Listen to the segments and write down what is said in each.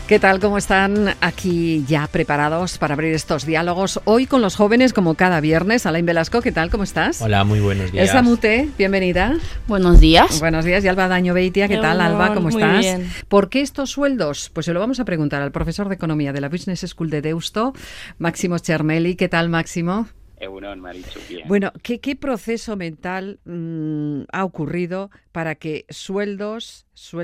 ¿Qué tal? ¿Cómo están? Aquí ya preparados para abrir estos diálogos. Hoy con los jóvenes, como cada viernes. Alain Velasco, ¿qué tal? ¿Cómo estás? Hola, muy buenos días. Elsa Mute, bienvenida. Buenos días. Buenos días. Y Alba Daño Beitia, ¿qué tal, Alba? ¿Cómo estás? Muy bien. ¿Por qué estos sueldos? Pues se lo vamos a preguntar al profesor de Economía de la Business School de Deusto, Máximo Chermelli. ¿Qué tal, Máximo? Egunon, Marichu, bien. Bueno, ¿qué proceso mental ha ocurrido para que sueldos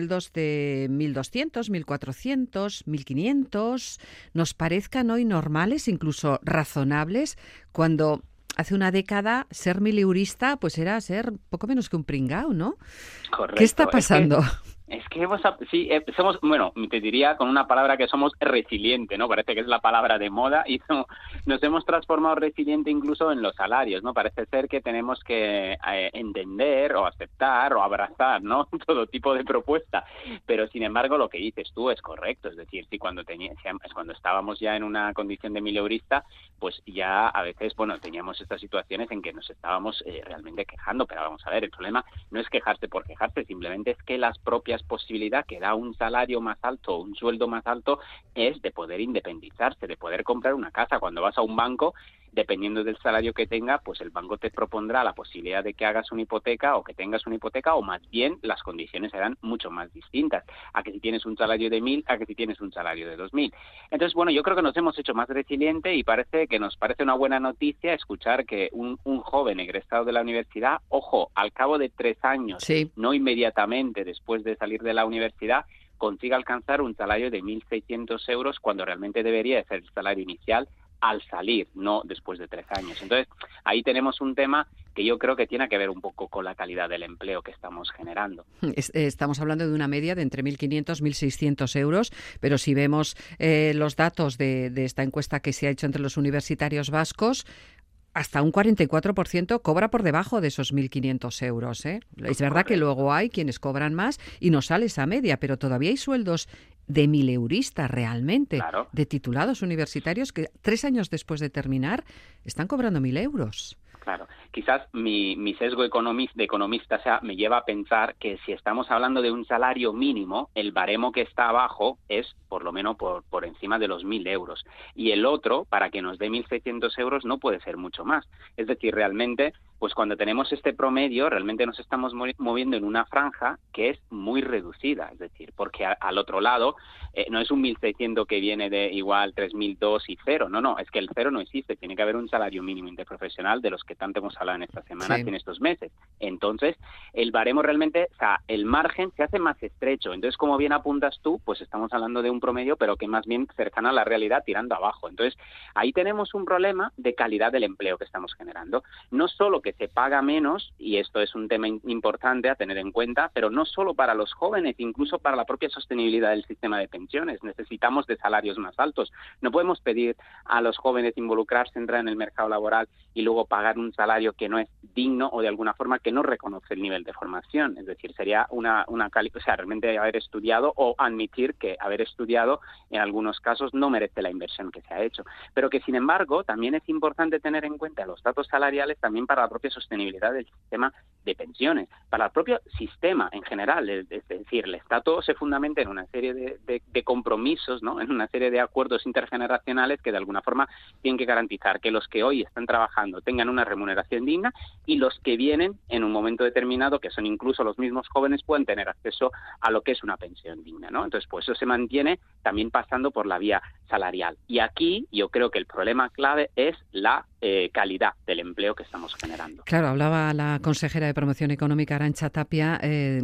de 1.200, 1.400, 1.500 nos parezcan hoy normales, incluso razonables, cuando hace una década ser mileurista pues era ser poco menos que un pringao, ¿no? Correcto. ¿Qué está pasando? Es que somos, bueno, te diría con una palabra que somos resiliente, ¿no? Parece que es la palabra de moda y nos hemos transformado resiliente incluso en los salarios, ¿no? Parece ser que tenemos que entender o aceptar o abrazar, ¿no? Todo tipo de propuesta. Pero, sin embargo, lo que dices tú es correcto. Es decir, si cuando estábamos ya en una condición de mileurista, pues ya a veces, bueno, teníamos estas situaciones en que nos estábamos realmente quejando. Pero vamos a ver, el problema no es quejarse por quejarse, simplemente es que las propias posibilidad que da un salario más alto, un sueldo más alto, es de poder independizarse, de poder comprar una casa. Cuando vas a un banco, dependiendo del salario que tenga, pues el banco te propondrá la posibilidad de que hagas una hipoteca o que tengas una hipoteca, o más bien las condiciones serán mucho más distintas a que si tienes un salario de 1.000 a que si tienes un salario de 2.000. Entonces, bueno, yo creo que nos hemos hecho más resilientes y nos parece una buena noticia escuchar que un joven egresado de la universidad, ojo, al cabo de 3 años, Sí. No inmediatamente después de salir de la universidad, consiga alcanzar un salario de 1.600 euros cuando realmente debería ser el salario inicial al salir, no después de 3 años. Entonces, ahí tenemos un tema que yo creo que tiene que ver un poco con la calidad del empleo que estamos generando. Estamos hablando de una media de entre 1.500 y 1.600 euros, pero si vemos los datos de esta encuesta que se ha hecho entre los universitarios vascos, hasta un 44% cobra por debajo de esos 1.500 euros, ¿eh? Es verdad que luego hay quienes cobran más y no sale esa media, pero todavía hay sueldos de mileuristas realmente, Claro. de titulados universitarios que 3 años después de terminar están cobrando 1.000 euros. Claro, quizás mi sesgo de economista me lleva a pensar que si estamos hablando de un salario mínimo, el baremo que está abajo es por lo menos por encima de los 1.000 euros. Y el otro, para que nos dé 1.600 euros, no puede ser mucho más. Es decir, realmente, pues cuando tenemos este promedio, realmente nos estamos moviendo en una franja que es muy reducida. Es decir, porque al otro lado, no es un 1.600 que viene de igual 3.002 y cero. No, es que el cero no existe. Tiene que haber un salario mínimo interprofesional de los que tanto hemos hablado en estas semanas y en estos meses. Entonces, el baremo realmente, o sea, el margen se hace más estrecho. Entonces, como bien apuntas tú, pues estamos hablando de un promedio, pero que más bien cercano a la realidad, tirando abajo. Entonces, ahí tenemos un problema de calidad del empleo que estamos generando. No solo que se paga menos, y esto es un tema importante a tener en cuenta, pero no solo para los jóvenes, incluso para la propia sostenibilidad del sistema de pensiones. Necesitamos de salarios más altos. No podemos pedir a los jóvenes involucrarse, entrar en el mercado laboral y luego pagar un salario que no es digno o de alguna forma que no reconoce el nivel de formación. Es decir, sería realmente haber estudiado o admitir que haber estudiado en algunos casos no merece la inversión que se ha hecho. Pero que, sin embargo, también es importante tener en cuenta los datos salariales también para la propia sostenibilidad del sistema de pensiones, para el propio sistema en general. Es decir, el Estado se fundamenta en una serie de compromisos, ¿no? En una serie de acuerdos intergeneracionales que de alguna forma tienen que garantizar que los que hoy están trabajando tengan una remuneración digna y los que vienen en un momento determinado, que son incluso los mismos jóvenes, pueden tener acceso a lo que es una pensión digna, ¿no? Entonces, pues eso se mantiene también pasando por la vía salarial. Y aquí yo creo que el problema clave es la calidad del empleo que estamos generando. Claro, hablaba la consejera de Promoción Económica, Arantxa Tapia,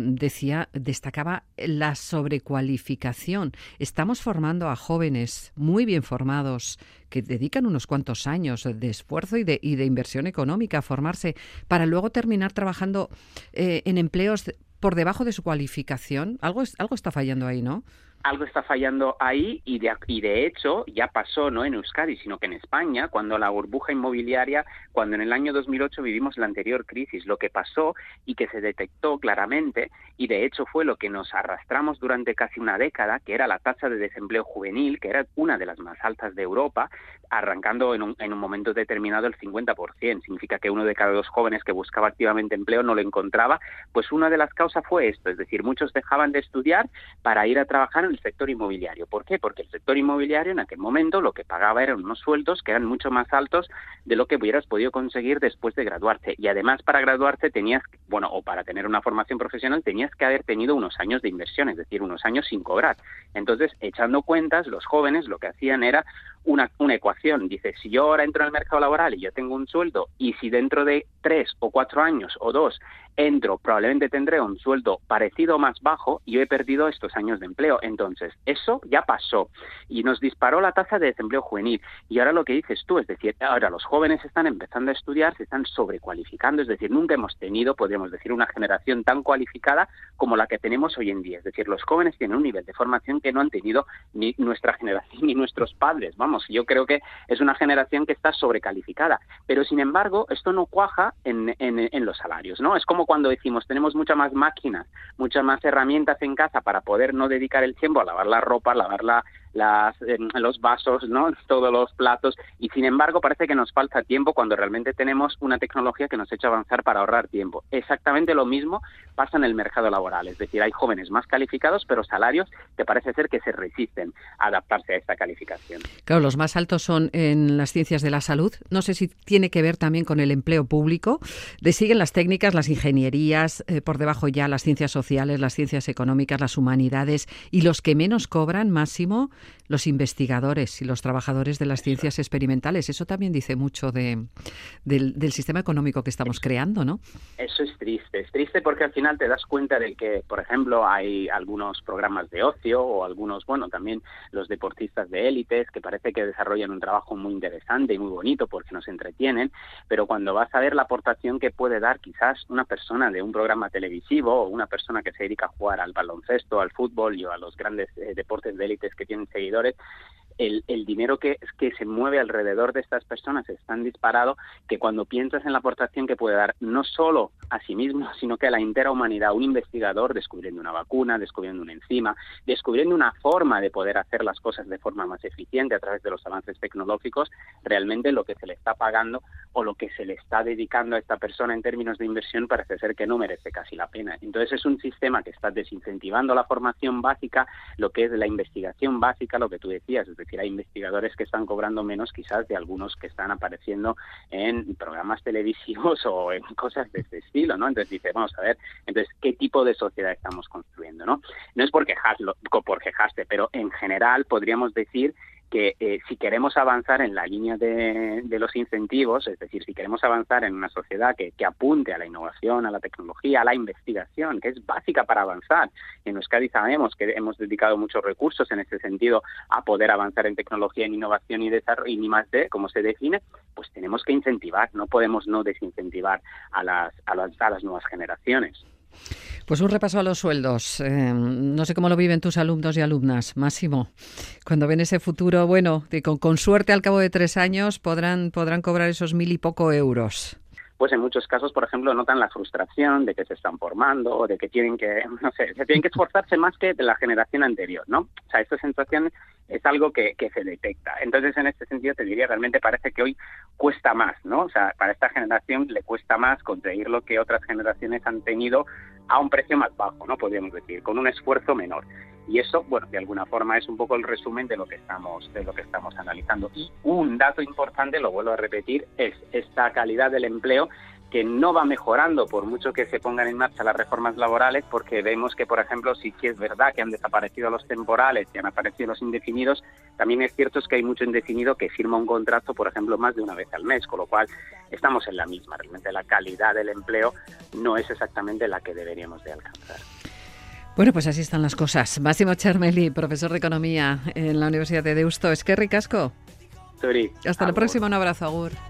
destacaba la sobrecualificación. Estamos formando a jóvenes muy bien formados que dedican unos cuantos años de esfuerzo y de inversión económica a formarse para luego terminar trabajando en empleos por debajo de su cualificación. Algo está fallando ahí, ¿no? Algo está fallando ahí y de hecho ya pasó, no en Euskadi, sino que en España, cuando la burbuja inmobiliaria, cuando en el año 2008 vivimos la anterior crisis, lo que pasó y que se detectó claramente, y de hecho fue lo que nos arrastramos durante casi una década, que era la tasa de desempleo juvenil, que era una de las más altas de Europa, arrancando en un momento determinado el 50%. Significa que 1 de cada 2 jóvenes que buscaba activamente empleo no lo encontraba. Pues una de las causas fue esto, es decir, muchos dejaban de estudiar para ir a trabajar el sector inmobiliario. ¿Por qué? Porque el sector inmobiliario en aquel momento lo que pagaba eran unos sueldos que eran mucho más altos de lo que hubieras podido conseguir después de graduarte. Y además para graduarte tenías, o para tener una formación profesional tenías que haber tenido unos años de inversión, es decir, unos años sin cobrar. Entonces, echando cuentas, los jóvenes lo que hacían era una ecuación. Dice, si yo ahora entro en el mercado laboral y yo tengo un sueldo, y si dentro de 3 o 4 años o 2 entro, probablemente tendré un sueldo parecido o más bajo, y yo he perdido estos años de empleo. Entonces, eso ya pasó y nos disparó la tasa de desempleo juvenil. Y ahora lo que dices tú, es decir, ahora los jóvenes están empezando a estudiar, se están sobrecualificando, es decir, nunca hemos tenido, podríamos decir, una generación tan cualificada como la que tenemos hoy en día. Es decir, los jóvenes tienen un nivel de formación que no han tenido ni nuestra generación ni nuestros padres. Vamos, yo creo que es una generación que está sobrecalificada. Pero, sin embargo, esto no cuaja en los salarios, ¿no? Es como cuando decimos, tenemos muchas más máquinas, muchas más herramientas en casa para poder no dedicar el tiempo a lavar la ropa, lavar los vasos, ¿no? Todos los platos, y sin embargo parece que nos falta tiempo cuando realmente tenemos una tecnología que nos echa avanzar para ahorrar tiempo. Exactamente lo mismo pasa en el mercado laboral, es decir, hay jóvenes más calificados, pero salarios que parece ser que se resisten a adaptarse a esta calificación. Claro, los más altos son en las ciencias de la salud. No sé si tiene que ver también con el empleo público. Le siguen las técnicas, las ingenierías, por debajo ya las ciencias sociales, las ciencias económicas, las humanidades, y los que menos cobran, Máximo, los investigadores y los trabajadores de las ciencias experimentales. Eso también dice mucho del sistema económico que estamos creando, ¿no? Eso es triste porque al final te das cuenta de que, por ejemplo, hay algunos programas de ocio o algunos, también los deportistas de élites que parece que desarrollan un trabajo muy interesante y muy bonito porque nos entretienen, pero cuando vas a ver la aportación que puede dar quizás una persona de un programa televisivo o una persona que se dedica a jugar al baloncesto, al fútbol y a los grandes deportes de élites que tienen seguidores, el dinero que se mueve alrededor de estas personas es tan disparado que cuando piensas en la aportación que puede dar no solo a sí mismo, sino que a la entera humanidad, un investigador descubriendo una vacuna, descubriendo una enzima, descubriendo una forma de poder hacer las cosas de forma más eficiente a través de los avances tecnológicos, realmente lo que se le está pagando o lo que se le está dedicando a esta persona en términos de inversión parece ser que no merece casi la pena. Entonces es un sistema que está desincentivando la formación básica, lo que es la investigación básica, lo que tú decías, es decir, hay investigadores que están cobrando menos quizás de algunos que están apareciendo en programas televisivos o en cosas de este estilo, ¿no? Entonces dice, vamos a ver, entonces, ¿qué tipo de sociedad estamos construyendo, no? No es por quejarse, pero en general podríamos decir que si queremos avanzar en la línea de los incentivos, es decir, si queremos avanzar en una sociedad que apunte a la innovación, a la tecnología, a la investigación, que es básica para avanzar. En Euskadi sabemos que hemos dedicado muchos recursos en este sentido a poder avanzar en tecnología, en innovación y desarrollo, y ni más de, como se define, pues tenemos que incentivar, no podemos no desincentivar a las nuevas generaciones. Pues un repaso a los sueldos. No sé cómo lo viven tus alumnos y alumnas, Máximo. Cuando ven ese futuro, con suerte al cabo de 3 años podrán cobrar esos 1.000 y poco euros. Pues en muchos casos, por ejemplo, notan la frustración de que se están formando o de que tienen que, se tienen que esforzarse más que de la generación anterior, ¿no? O sea, esta sensación es algo que se detecta. Entonces, en este sentido, te diría, realmente parece que hoy cuesta más, ¿no? O sea, para esta generación le cuesta más conseguir lo que otras generaciones han tenido a un precio más bajo, ¿no? Podríamos decir, con un esfuerzo menor. Y eso, de alguna forma es un poco el resumen de lo que estamos analizando. Y un dato importante, lo vuelvo a repetir, es esta calidad del empleo que no va mejorando por mucho que se pongan en marcha las reformas laborales, porque vemos que, por ejemplo, sí que es verdad que han desaparecido los temporales y han aparecido los indefinidos, también es cierto que hay mucho indefinido que firma un contrato, por ejemplo, más de una vez al mes, con lo cual estamos en la misma. Realmente la calidad del empleo no es exactamente la que deberíamos de alcanzar. Bueno, pues así están las cosas. Máximo Txarmeli, profesor de Economía en la Universidad de Deusto. Eskerrik asko. Zuri. Hasta la próxima. Un abrazo, agur.